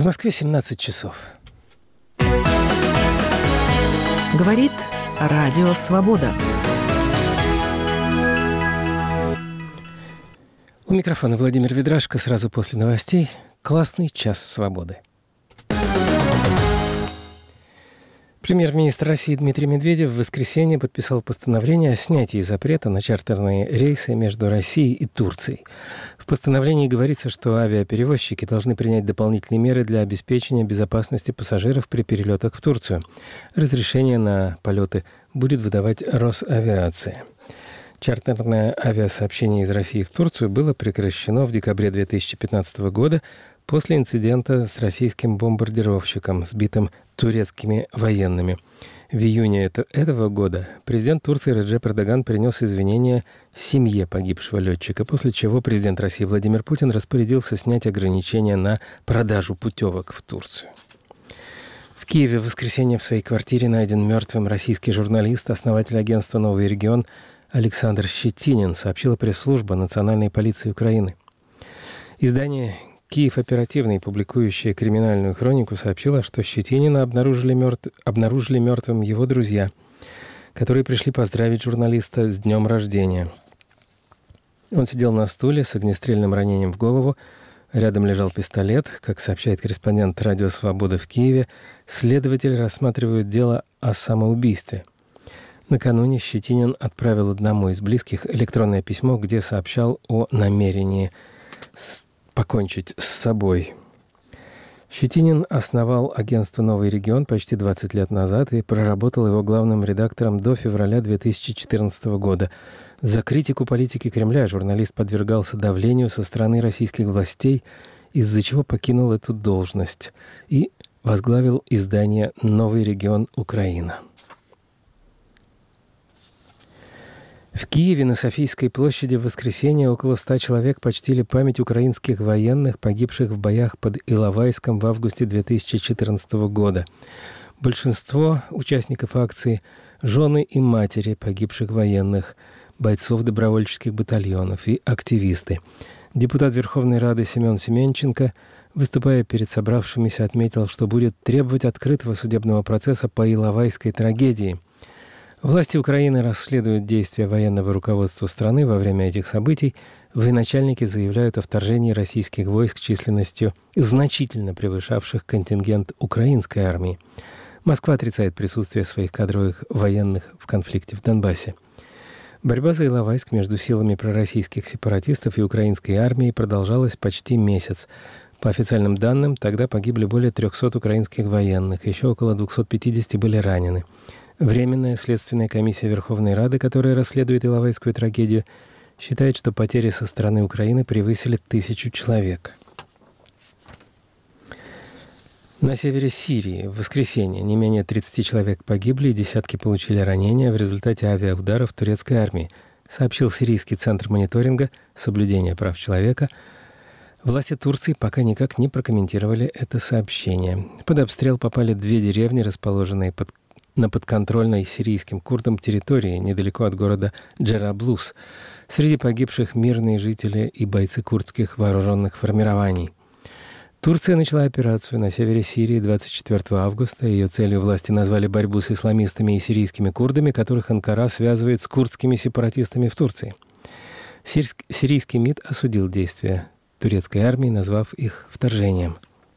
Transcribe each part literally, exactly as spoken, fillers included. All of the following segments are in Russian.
В Москве семнадцать часов. Говорит Радио Свобода. У микрофона Владимир Ведрашко. Сразу после новостей классный час свободы. Премьер-министр России Дмитрий Медведев в воскресенье подписал постановление о снятии запрета на чартерные рейсы между Россией и Турцией. В постановлении говорится, что авиаперевозчики должны принять дополнительные меры для обеспечения безопасности пассажиров при перелетах в Турцию. Разрешение на полеты будет выдавать Росавиация. Чартерное авиасообщение из России в Турцию было прекращено в декабре две тысячи пятнадцатого года после инцидента с российским бомбардировщиком, сбитым турецкими военными. В июне это, этого года президент Турции Реджеп Эрдоган принес извинения семье погибшего летчика, после чего президент России Владимир Путин распорядился снять ограничения на продажу путевок в Турцию. В Киеве в воскресенье в своей квартире найден мертвым российский журналист, основатель агентства «Новый регион» Александр Щетинин, сообщила пресс-служба Национальной полиции Украины. Издание «Киев оперативный», публикующее криминальную хронику, сообщило, что Щетинина обнаружили, мертв... обнаружили мертвым его друзья, которые пришли поздравить журналиста с днем рождения. Он сидел на стуле с огнестрельным ранением в голову. Рядом лежал пистолет. Как сообщает корреспондент «Радио Свобода» в Киеве, следователи рассматривают дело о самоубийстве. Накануне Щетинин отправил одному из близких электронное письмо, где сообщал о намерении покончить с собой. Щетинин основал агентство «Новый регион» почти двадцать лет назад и проработал его главным редактором до февраля две тысячи четырнадцатого года. За критику политики Кремля журналист подвергался давлению со стороны российских властей, из-за чего покинул эту должность и возглавил издание «Новый регион Украина». В Киеве на Софийской площади в воскресенье около ста человек почтили память украинских военных, погибших в боях под Иловайском в августе две тысячи четырнадцатого года. Большинство участников акции – жены и матери погибших военных, бойцов добровольческих батальонов и активисты. Депутат Верховной Рады Семен Семенченко, выступая перед собравшимися, отметил, что будет требовать открытого судебного процесса по Иловайской трагедии. Власти Украины расследуют действия военного руководства страны во время этих событий. Военачальники заявляют о вторжении российских войск численностью, значительно превышавших контингент украинской армии. Москва отрицает присутствие своих кадровых военных в конфликте в Донбассе. Борьба за Иловайск между силами пророссийских сепаратистов и украинской армией продолжалась почти месяц. По официальным данным, тогда погибли более трехсот украинских военных, еще около двухсот пятидесяти были ранены. Временная следственная комиссия Верховной Рады, которая расследует Иловайскую трагедию, считает, что потери со стороны Украины превысили тысячу человек. На севере Сирии в воскресенье не менее тридцати человек погибли и десятки получили ранения в результате авиаударов турецкой армии, сообщил Сирийский центр мониторинга соблюдения прав человека. Власти Турции пока никак не прокомментировали это сообщение. Под обстрел попали две деревни, расположенные под на подконтрольной сирийским курдам территории недалеко от города Джераблус. Среди погибших мирные жители и бойцы курдских вооруженных формирований. Турция начала операцию на севере Сирии двадцать четвёртого августа. Ее целью власти назвали борьбу с исламистами и сирийскими курдами, которых Анкара связывает с курдскими сепаратистами в Турции. Сирийский МИД осудил действия турецкой армии, назвав их вторжением.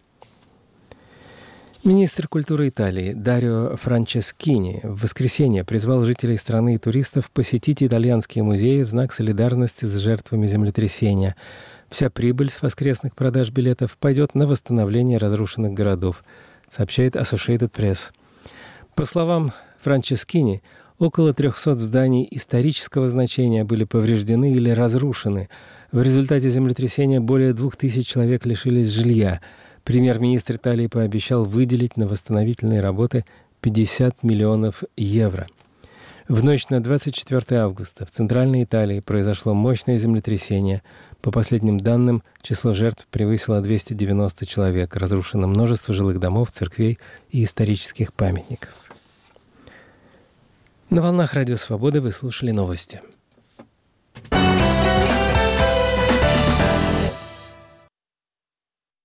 Министр культуры Италии Дарио Франческини в воскресенье призвал жителей страны и туристов посетить итальянские музеи в знак солидарности с жертвами землетрясения. Вся прибыль с воскресных продаж билетов пойдет на восстановление разрушенных городов, сообщает Associated Press. По словам Франческини, около трехсот зданий исторического значения были повреждены или разрушены. В результате землетрясения более двух тысяч человек лишились жилья. Премьер-министр Италии пообещал выделить на восстановительные работы пятьдесят миллионов евро. В ночь на двадцать четвёртого августа в Центральной Италии произошло мощное землетрясение. По последним данным, число жертв превысило двести девяносто человек. Разрушено множество жилых домов, церквей и исторических памятников. На волнах Радио Свободы вы слушали новости.